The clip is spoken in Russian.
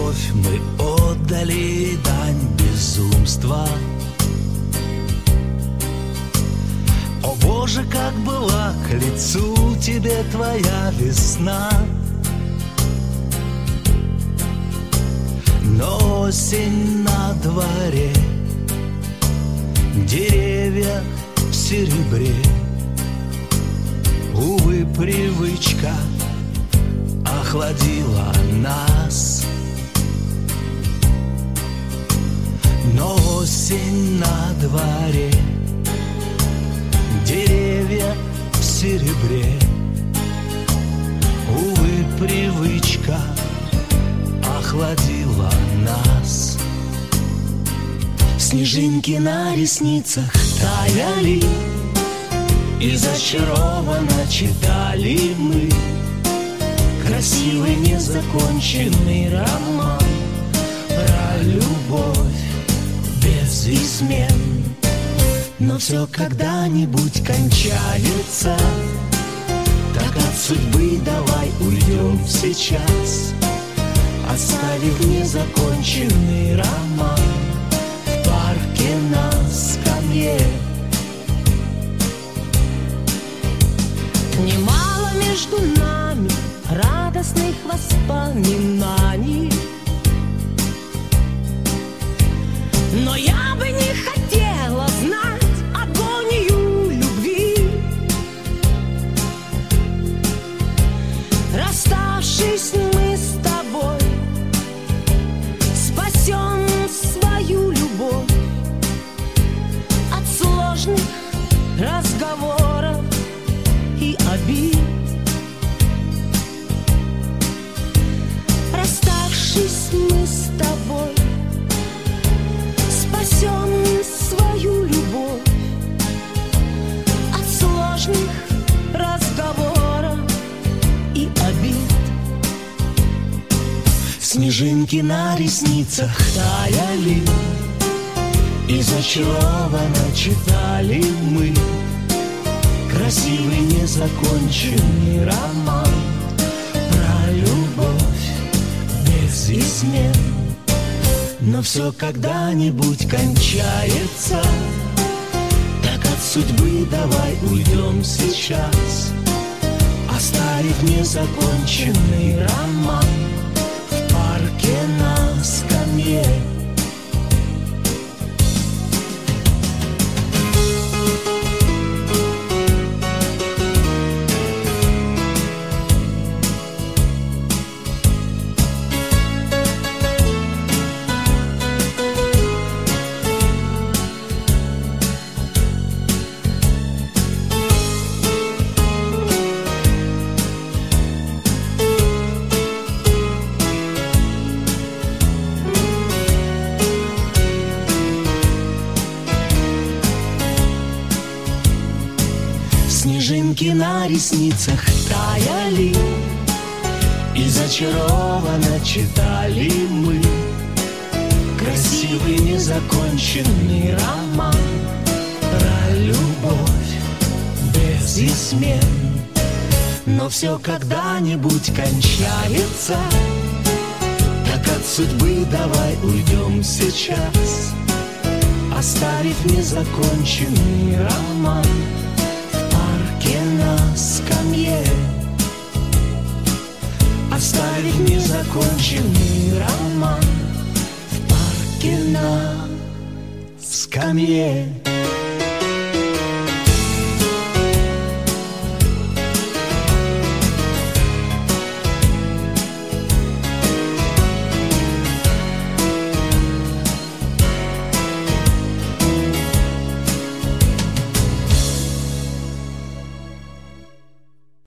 любовь мы отдали дань безумства. О Боже, как была к лицу тебе твоя весна. Но осень на дворе, деревья в серебре. Увы, привычка охладила нас. Но осень на дворе, деревья в серебре. Увы, привычка охладила нас. Снежинки на ресницах таяли, и зачарованно читали мы красивый незаконченный роман про любовь без измен. Но все когда-нибудь кончается, так от судьбы давай уйдем сейчас, оставив незаконченный роман в парке на скамье. Немало между нами радостных воспоминаний, но я бы не хотела знать агонию любви. Расставшись мы с тобой, спасем свою любовь от сложных разговоров и обид. Расставшись мы с тобой, спасем свою любовь от сложных разговоров и обид. Снежинки на ресницах таяли, и зачарованно читали мы красивый незаконченный роман про любовь без измен. Но все когда-нибудь кончается, так от судьбы давай уйдем сейчас, оставив незаконченный роман в парке на скамье. Снежинки на ресницах таяли, и зачарованно читали мы красивый незаконченный роман про любовь без измен. Но все когда-нибудь кончается, так от судьбы давай уйдем сейчас, оставив незаконченный роман на скамье. Оставить незаконченный роман в парке на скамье.